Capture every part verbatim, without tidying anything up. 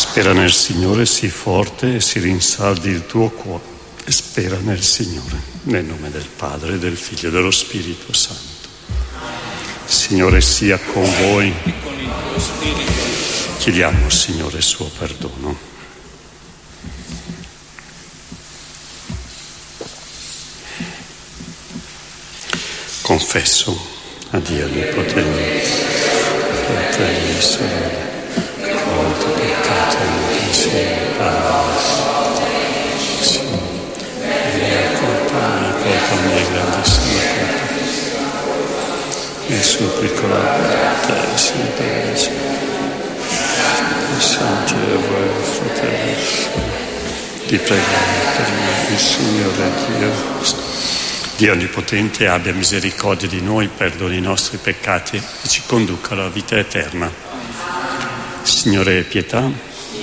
Spera nel Signore, sii forte e si rinsaldi il tuo cuore. E spera nel Signore, nel nome del Padre, del Figlio e dello Spirito Santo. Il Signore sia con voi. Chiediamo al Signore il suo perdono. Confesso a Dio Onnipotente, fratelli e sorelle, quanto peccato in pensiero, parola, mia colpa, mia colpa, mia grandissima colpa. E supplico la te, Signore, i santi e voi, fratelli, di pregare per me, il Signore Dio. Dio Onnipotente abbia misericordia di noi, perdoni i nostri peccati e ci conduca alla vita eterna. Signore, pietà.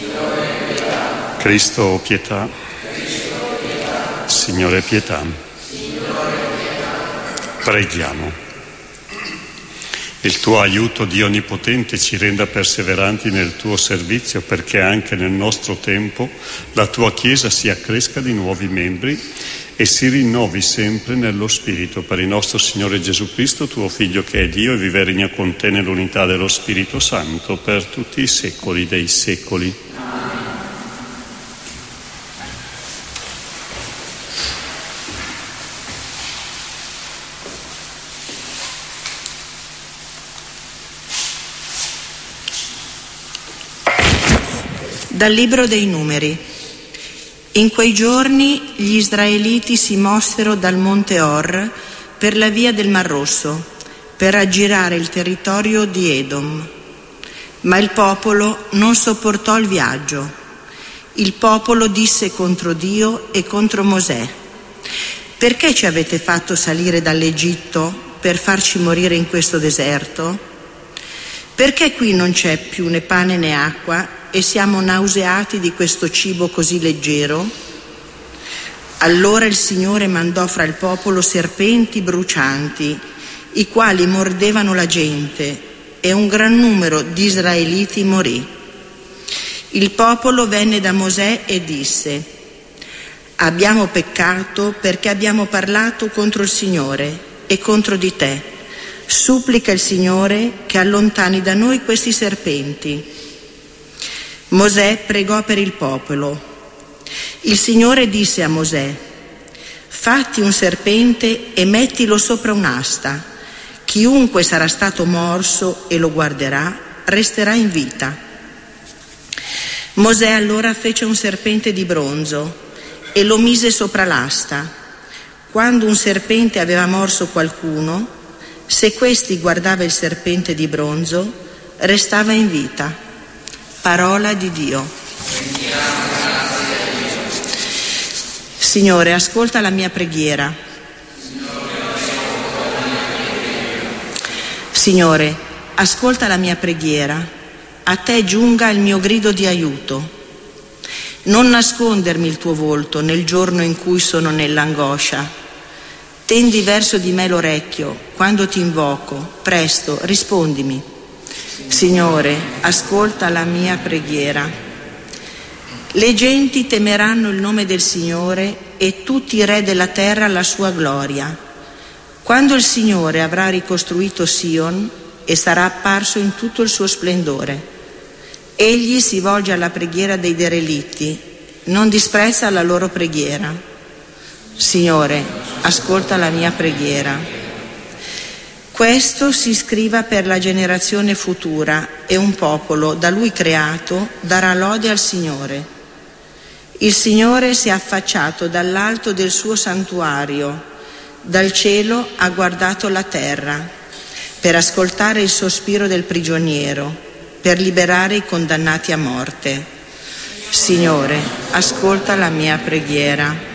Cristo, pietà. Signore, pietà. Preghiamo. Il tuo aiuto, Dio Onnipotente, ci renda perseveranti nel tuo servizio, perché anche nel nostro tempo la tua Chiesa si accresca di nuovi membri e si rinnovi sempre nello Spirito, per il nostro Signore Gesù Cristo, tuo Figlio, che è Dio e vive e regna con te nell'unità dello Spirito Santo per tutti i secoli dei secoli. Dal Libro dei Numeri. In quei giorni gli israeliti si mossero dal monte Or per la via del Mar Rosso, per aggirare il territorio di Edom. Ma il popolo non sopportò il viaggio. Il popolo disse contro Dio e contro Mosè: perché ci avete fatto salire dall'Egitto per farci morire in questo deserto? Perché qui non c'è più né pane né acqua e siamo nauseati di questo cibo così leggero? Allora il Signore mandò fra il popolo serpenti brucianti, i quali mordevano la gente, e un gran numero di israeliti morì. Il popolo venne da Mosè e disse: abbiamo peccato perché abbiamo parlato contro il Signore e contro di te. Supplica il Signore che allontani da noi questi serpenti. Mosè pregò per il popolo. Il Signore disse a Mosè: fatti un serpente e mettilo sopra un'asta. Chiunque sarà stato morso e lo guarderà resterà in vita. Mosè allora fece un serpente di bronzo e lo mise sopra l'asta. Quando un serpente aveva morso qualcuno, se questi guardava il serpente di bronzo, restava in vita. Parola di Dio. Signore, ascolta la mia preghiera. Signore, ascolta la mia preghiera. A te giunga il mio grido di aiuto. Non nascondermi il tuo volto nel giorno in cui sono nell'angoscia. Tendi verso di me l'orecchio quando ti invoco. Presto, rispondimi. Signore, ascolta la mia preghiera. Le genti temeranno il nome del Signore e tutti i re della terra la sua gloria. Quando il Signore avrà ricostruito Sion e sarà apparso in tutto il suo splendore, egli si volge alla preghiera dei derelitti, non disprezza la loro preghiera. Signore, ascolta la mia preghiera. Questo si scriva per la generazione futura, e un popolo da lui creato darà lode al Signore. Il Signore si è affacciato dall'alto del suo santuario, dal cielo ha guardato la terra, per ascoltare il sospiro del prigioniero, per liberare i condannati a morte. Signore, ascolta la mia preghiera.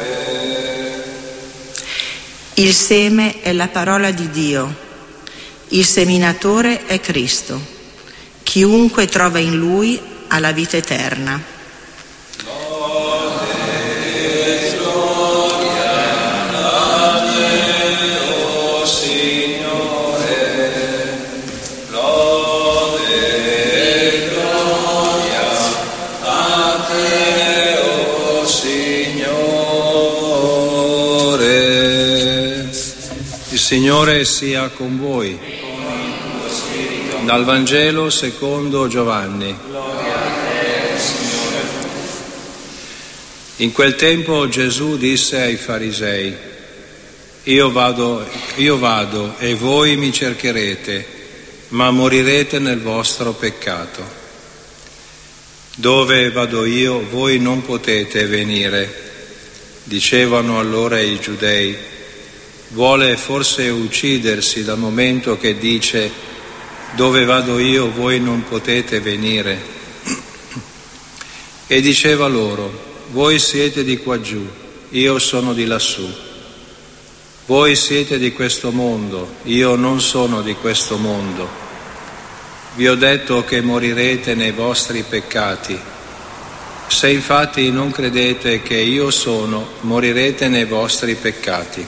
Il seme è la parola di Dio. Il seminatore è Cristo. Chiunque trova in Lui ha la vita eterna. Il Signore sia con voi. Dal Vangelo secondo Giovanni. In quel tempo Gesù disse ai farisei: Io vado, io vado e voi mi cercherete, ma morirete nel vostro peccato. Dove vado io, voi non potete venire. Dicevano allora i giudei: Vuole forse uccidersi dal momento che dice: dove vado io voi non potete venire? E diceva loro: voi siete di qua giù, io sono di lassù. Voi siete di questo mondo, io non sono di questo mondo. Vi ho detto che morirete nei vostri peccati. Se infatti non credete che io sono, morirete nei vostri peccati.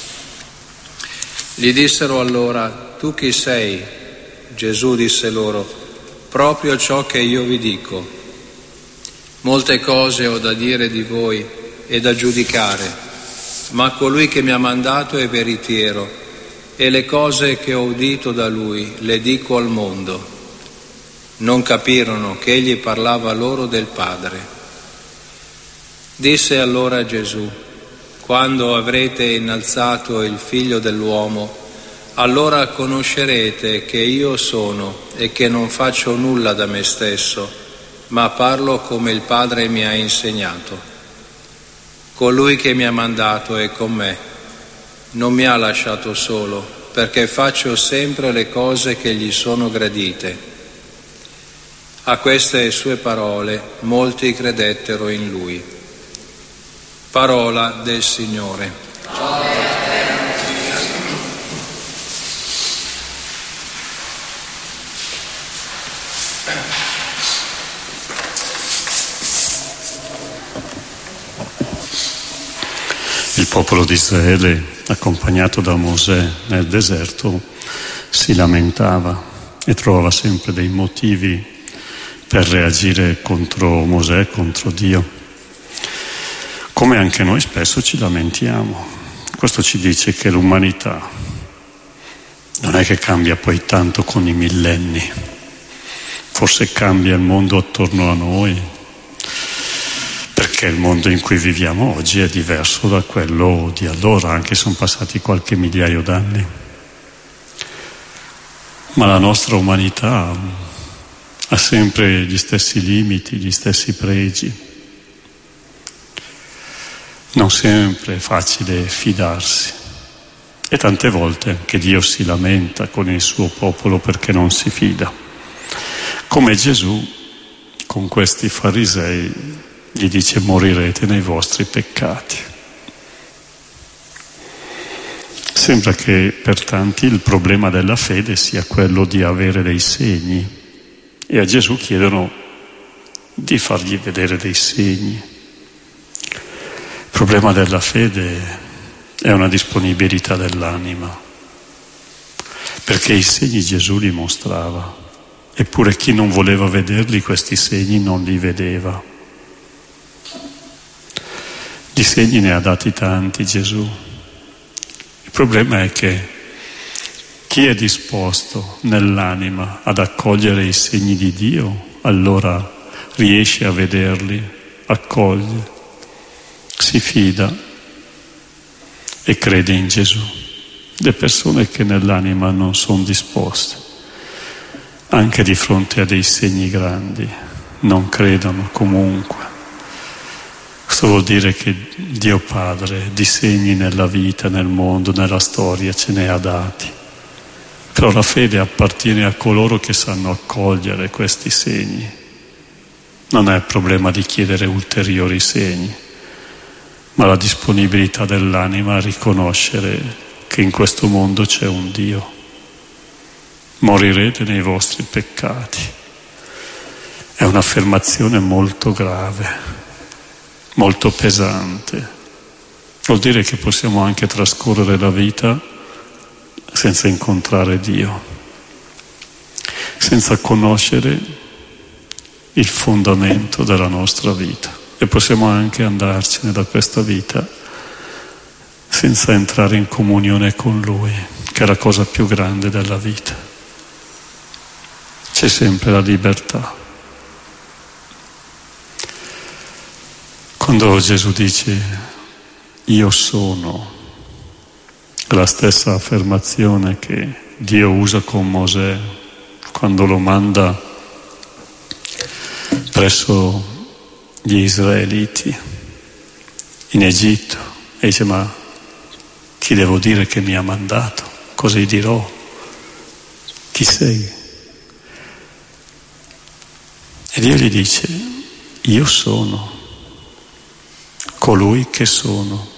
Gli dissero allora: tu chi sei? Gesù disse loro: proprio ciò che io vi dico. Molte cose ho da dire di voi e da giudicare, ma colui che mi ha mandato è veritiero, e le cose che ho udito da lui le dico al mondo. Non capirono che egli parlava loro del Padre. Disse allora Gesù: quando avrete innalzato il Figlio dell'uomo, allora conoscerete che io sono e che non faccio nulla da me stesso, ma parlo come il Padre mi ha insegnato. Colui che mi ha mandato è con me, non mi ha lasciato solo, perché faccio sempre le cose che gli sono gradite. A queste sue parole molti credettero in lui. Parola del Signore. Il popolo di Israele, accompagnato da Mosè nel deserto, si lamentava e trovava sempre dei motivi per reagire contro Mosè, contro Dio. Come anche noi spesso ci lamentiamo. Questo ci dice che l'umanità non è che cambia poi tanto con i millenni. Forse cambia il mondo attorno a noi, perché il mondo in cui viviamo oggi è diverso da quello di allora, anche se sono passati qualche migliaio d'anni. Ma la nostra umanità ha sempre gli stessi limiti, gli stessi pregi. Non sempre è facile fidarsi e tante volte anche Dio si lamenta con il suo popolo perché non si fida. Come Gesù con questi farisei gli dice: morirete nei vostri peccati. Sembra che per tanti il problema della fede sia quello di avere dei segni e a Gesù chiedono di fargli vedere dei segni. Il problema della fede è una disponibilità dell'anima, perché i segni Gesù li mostrava, eppure chi non voleva vederli questi segni non li vedeva. Di segni ne ha dati tanti Gesù. Il problema è che chi è disposto nell'anima ad accogliere i segni di Dio, allora riesce a vederli, accoglie, si fida e crede in Gesù. Le persone che nell'anima non sono disposte, anche di fronte a dei segni grandi, non credono comunque. Questo vuol dire che Dio Padre di segni nella vita, nel mondo, nella storia ce ne ha dati. Però la fede appartiene a coloro che sanno accogliere questi segni. Non è il problema di chiedere ulteriori segni, ma la disponibilità dell'anima a riconoscere che in questo mondo c'è un Dio. morirete nei vostri peccati. È un'affermazione molto grave, molto pesante. Vuol dire che possiamo anche trascorrere la vita senza incontrare Dio, senza conoscere il fondamento della nostra vita, e possiamo anche andarcene da questa vita senza entrare in comunione con Lui, che è la cosa più grande della vita. C'è sempre la libertà. Quando Gesù dice io sono, la stessa affermazione che Dio usa con Mosè quando lo manda presso gli israeliti in Egitto, e dice ma chi devo dire che mi ha mandato? Cosa gli dirò? Chi sei? E Dio gli dice io sono colui che sono.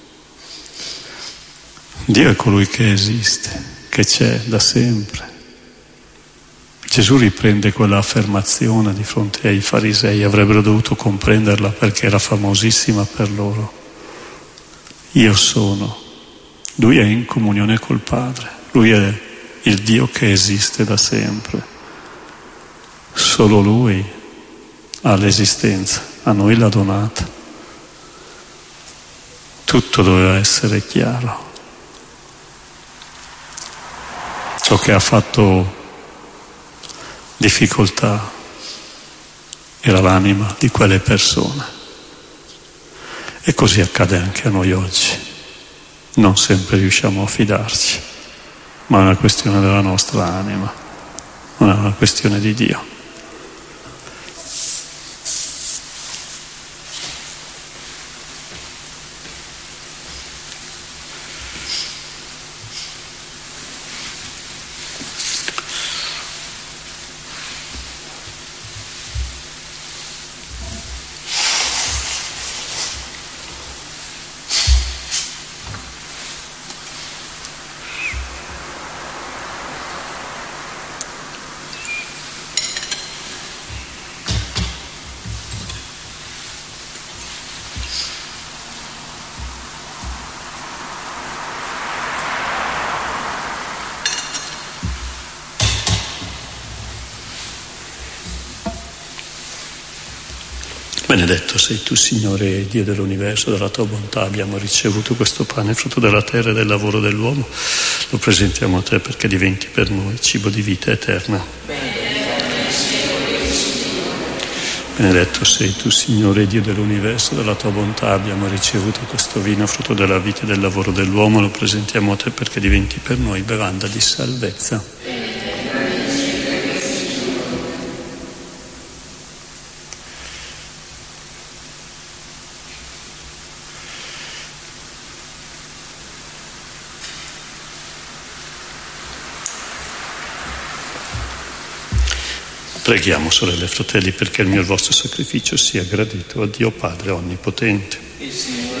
Dio è colui che esiste, che c'è da sempre. Gesù riprende quella affermazione di fronte ai farisei, avrebbero dovuto comprenderla perché era famosissima per loro. Io sono. Lui è in comunione col Padre, Lui è il Dio che esiste da sempre. Solo Lui ha l'esistenza, a noi l'ha donata. Tutto doveva essere chiaro. Ciò che ha fatto difficoltà era l'anima di quelle persone. E così accade anche a noi oggi. Non sempre riusciamo a fidarci, ma è una questione della nostra anima, non è una questione di Dio. Benedetto sei tu, Signore, Dio dell'universo, dalla tua bontà abbiamo ricevuto questo pane, frutto della terra e del lavoro dell'uomo. Lo presentiamo a te perché diventi per noi cibo di vita eterna. Benedetto sei tu, Signore, Dio dell'universo, dalla tua bontà abbiamo ricevuto questo vino, frutto della vita e del lavoro dell'uomo. Lo presentiamo a te perché diventi per noi bevanda di salvezza. Preghiamo, sorelle e fratelli, perché il mio e il vostro sacrificio sia gradito a Dio Padre Onnipotente. Il Signore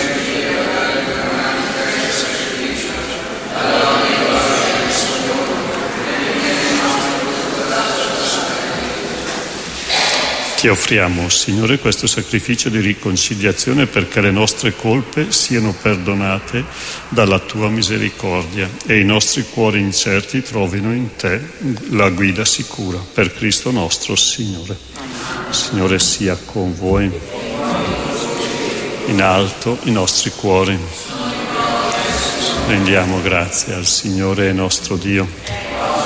Ti offriamo, Signore, questo sacrificio di riconciliazione perché le nostre colpe siano perdonate dalla Tua misericordia e i nostri cuori incerti trovino in Te la guida sicura. Per Cristo nostro Signore. Signore sia con voi. In alto i nostri cuori. Rendiamo grazie al Signore nostro Dio.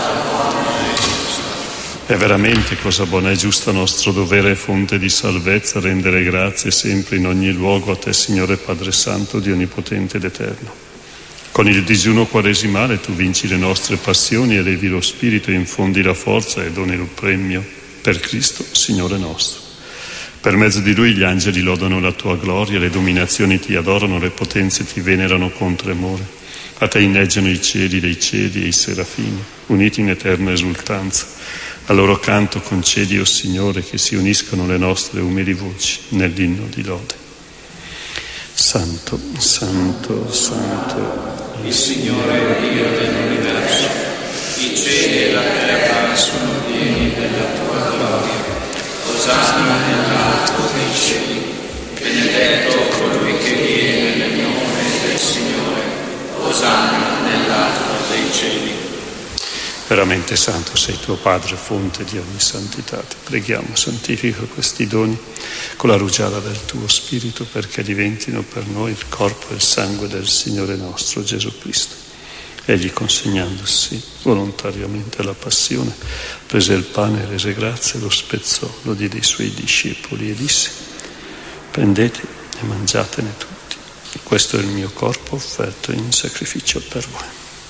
È veramente cosa buona e giusta nostro dovere e fonte di salvezza rendere grazie sempre in ogni luogo a Te, Signore Padre Santo, Dio Onnipotente ed Eterno. Con il digiuno quaresimale Tu vinci le nostre passioni, elevi lo spirito, infondi la forza e doni il premio per Cristo, Signore nostro. Per mezzo di Lui gli angeli lodano la Tua gloria, le dominazioni Ti adorano, le potenze Ti venerano con tremore. A Te inneggiano i cieli dei cieli e i serafini, uniti in eterna esultanza. A loro canto concedi, o Signore, che si uniscano le nostre umili voci nell'inno di lode. Santo, Santo, Santo, il Signore Dio dell'universo, i cieli e la terra sono pieni della tua gloria. Osanna nell'alto dei cieli. Benedetto colui che viene nel nome del Signore. Osanna nell'alto dei cieli. Veramente santo sei tuo Padre, fonte di ogni santità. Ti preghiamo, santifica questi doni con la rugiada del tuo Spirito, perché diventino per noi il corpo e il sangue del Signore nostro Gesù Cristo. Egli, consegnandosi volontariamente alla passione, prese il pane e rese grazie, lo spezzò, lo diede ai suoi discepoli e disse: prendete e mangiatene tutti, questo è il mio corpo offerto in sacrificio per voi.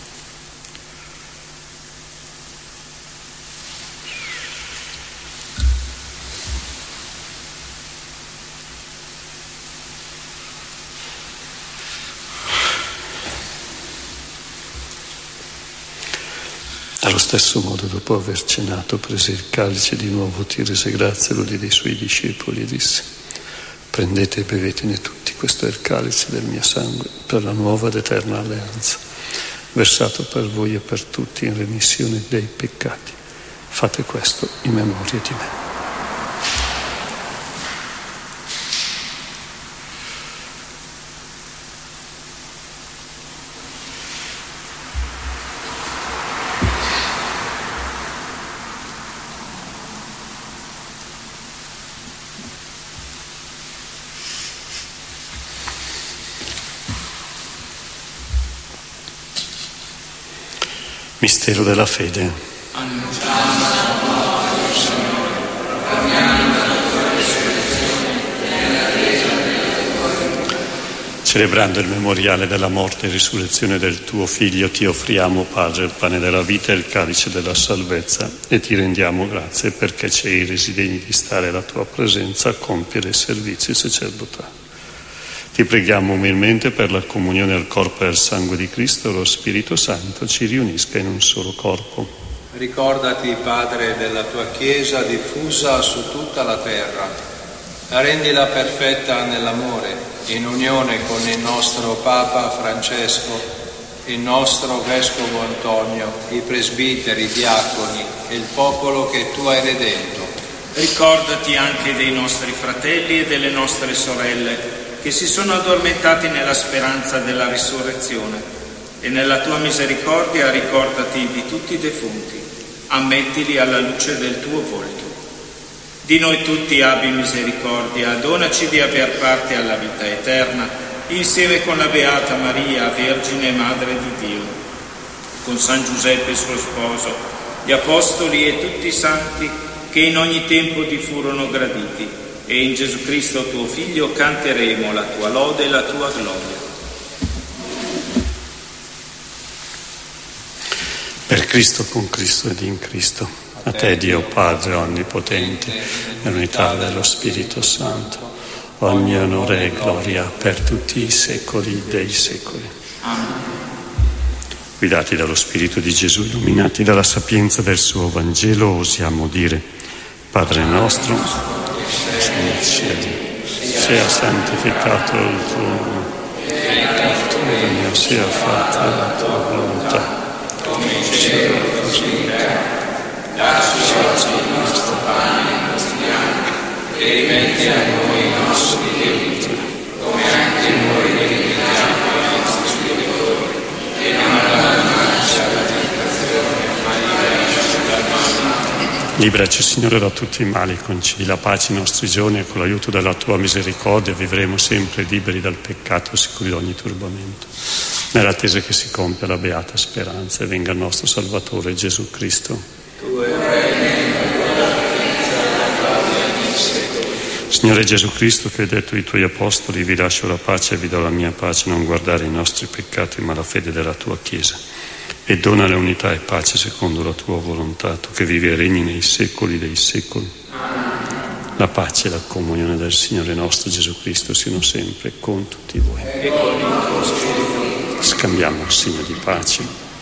Allo stesso modo, dopo aver cenato, prese il calice di nuovo, ti rese grazie, lo diede ai suoi discepoli e disse: prendete e bevetene tutti, questo è il calice del mio sangue per la nuova ed eterna alleanza, versato per voi e per tutti in remissione dei peccati. Fate questo in memoria di me. Mistero della fede. Annunciamo la morte del Signore, proclamiamo la tua risurrezione e la resa della tua. Celebrando il memoriale della morte e risurrezione del tuo Figlio, ti offriamo, Padre, il pane della vita e il calice della salvezza, e ti rendiamo grazie perché ci hai resi degni di stare alla tua presenza a compiere i servizi sacerdotali. Ti preghiamo umilmente per la comunione al corpo e al sangue di Cristo, lo Spirito Santo ci riunisca in un solo corpo. Ricordati, Padre, della tua Chiesa diffusa su tutta la terra. Rendila perfetta nell'amore, in unione con il nostro Papa Francesco, il nostro Vescovo Antonio, i presbiteri, i diaconi e il popolo che tu hai redento. Ricordati anche dei nostri fratelli e delle nostre sorelle, che si sono addormentati nella speranza della risurrezione, e nella tua misericordia ricordati di tutti i defunti, ammettili alla luce del tuo volto. Di noi tutti abbi misericordia, donaci di aver parte alla vita eterna, insieme con la Beata Maria, Vergine e Madre di Dio, con San Giuseppe suo sposo, gli Apostoli e tutti i santi che in ogni tempo ti furono graditi, e in Gesù Cristo tuo Figlio canteremo la tua lode e la tua gloria. Per Cristo, con Cristo ed in Cristo, a te Dio Padre Onnipotente, nell'unità dello Spirito Santo, ogni onore e gloria per tutti i secoli dei secoli. Amen. Guidati dallo Spirito di Gesù, illuminati dalla sapienza del suo Vangelo, osiamo dire: Padre nostro, nei cieli, sia santificato il tuo nome, il tuo regno sia fatta la tua volontà, come in cielo così in terra. Dacci oggi il nostro pane quotidiano, e rimetti a noi i nostri debiti, come anche noi rimettiamo ai nostri debitori, e non abbandonarci alla tentazione, ma liberaci dal male. Liberaci, Signore, da tutti i mali, concedi la pace ai nostri giorni, e con l'aiuto della tua misericordia vivremo sempre liberi dal peccato e sicuri da ogni turbamento, nell'attesa che si compia la beata speranza e venga il nostro Salvatore Gesù Cristo. Tu regni nella potenza e la gloria nei secoli. Signore Gesù Cristo, che hai detto ai tuoi apostoli: vi lascio la pace e vi do la mia pace, non guardare i nostri peccati ma la fede della tua Chiesa, e dona la unità e pace secondo la tua volontà, tu che vivi e regni nei secoli dei secoli. La pace e la comunione del Signore nostro Gesù Cristo siano sempre con tutti voi. E con il tuo Spirito. Scambiamo il segno di pace.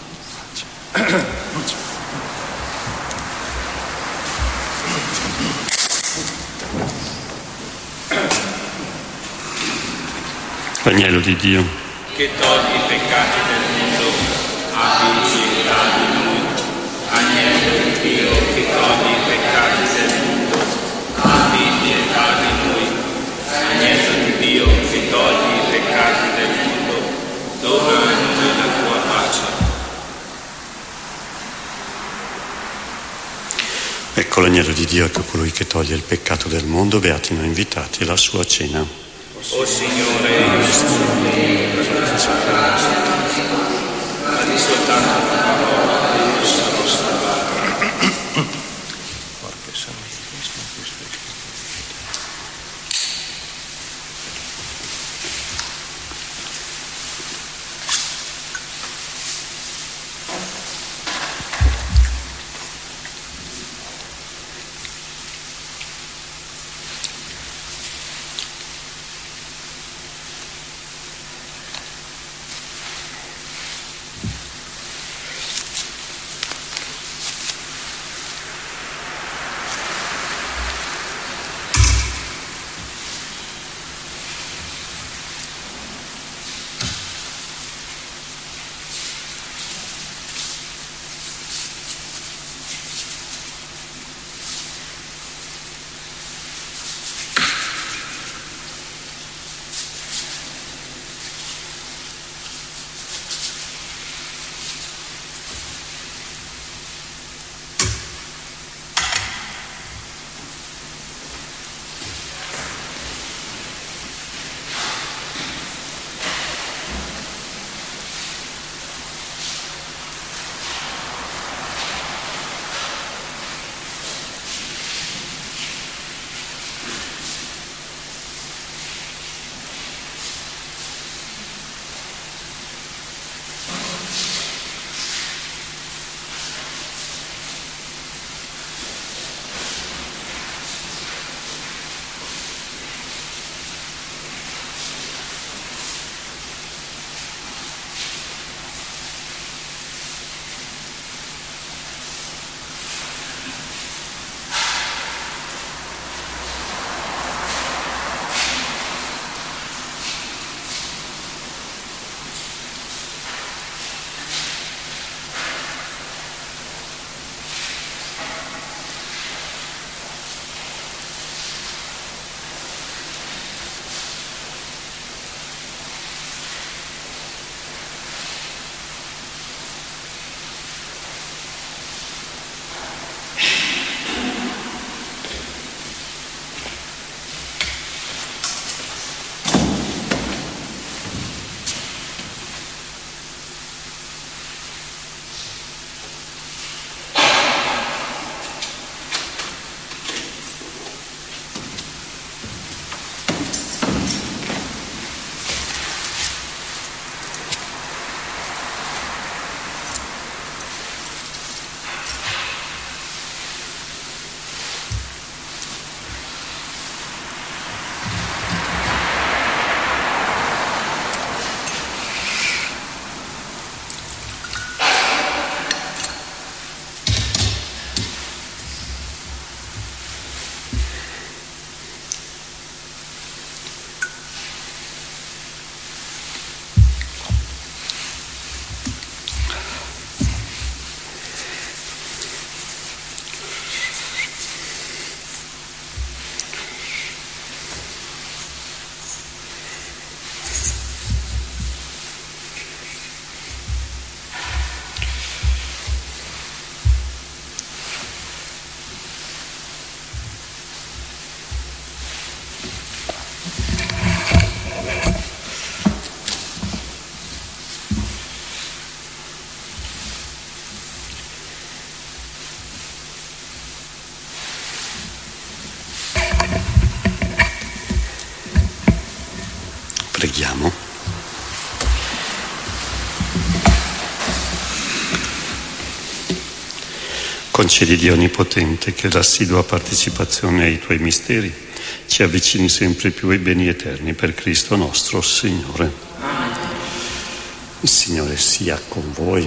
Agnello di Dio, che togli i peccati del mondo, abbi pietà di noi. Agnello di Dio che togli i peccati del mondo, abbi pietà di noi. Agnello di Dio che togli i peccati del mondo, dona a noi la tua pace. Ecco l'agnello di Dio, ecco colui che toglie il peccato del mondo, beati noi invitati alla sua cena. O Signore, io sono degno per la tua grazia, ma di soltanto una parola e io sarò salvato. Preghiamo. Concedi, Dio Onnipotente, che l'assidua partecipazione ai Tuoi misteri ci avvicini sempre più ai beni eterni per Cristo nostro Signore. Il Signore sia con voi.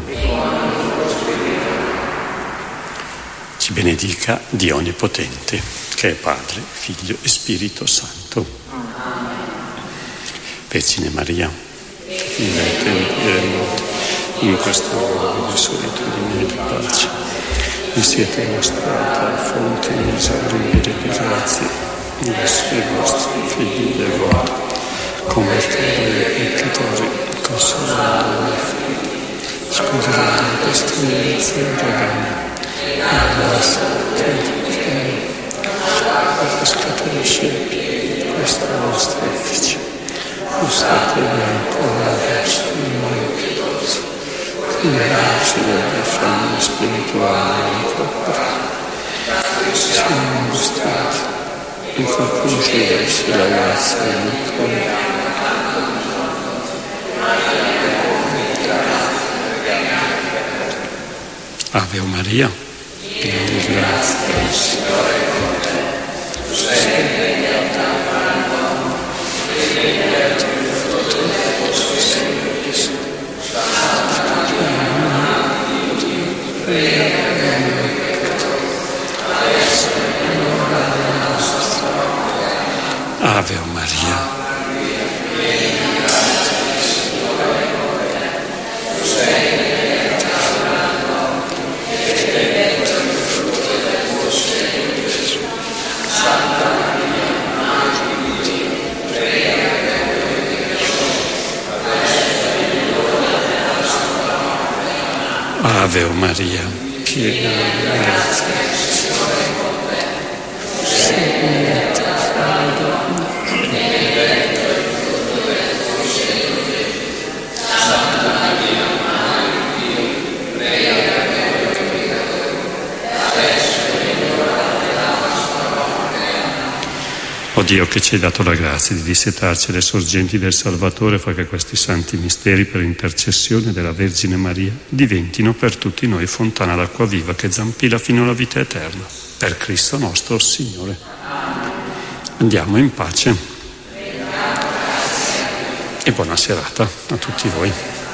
Ci benedica Dio Onnipotente, che è Padre, Figlio e Spirito Santo. Vergine Maria, figlia dei tempi e dei morti, in questo luogo di solitudine e di pace. Vi siete mostrata fonte inesauribile di grazie verso i vostri figli devoti, convertendo i peccatori, consolando i figli, scusando le pestilenze e regani, e la santa fede, per riscattere scelti questa vostra efficie. Lo state bene verso noi pietosi, liberarci dalle fame spirituali e corporali. Siamo mostrati in conclusione verso la grazia del cuore. Ave Maria, piena di grazia, il Signore è con te. Tu sei benedetta tra le donne, e benedetto il frutto del tuo seno, Gesù. Santa Maria, Dio, prega per noi peccatori, adesso è l'ora della nostra morte. Ave Maria. Ave Maria, piena di grazia, il Signore è con te. Sei benedetta fra le donne, e benedetto è il frutto del tuo seno, Gesù. Santa Maria, Madre di Dio, prega per noi peccatori, adesso è l'ora della nostra morte. O Dio, che ci hai dato la grazia di dissetarci le sorgenti del Salvatore, fa che questi santi misteri, per intercessione della Vergine Maria, diventino per tutti noi fontana d'acqua viva che zampilla fino alla vita eterna. Per Cristo nostro Signore. Andiamo in pace. E buona serata a tutti voi.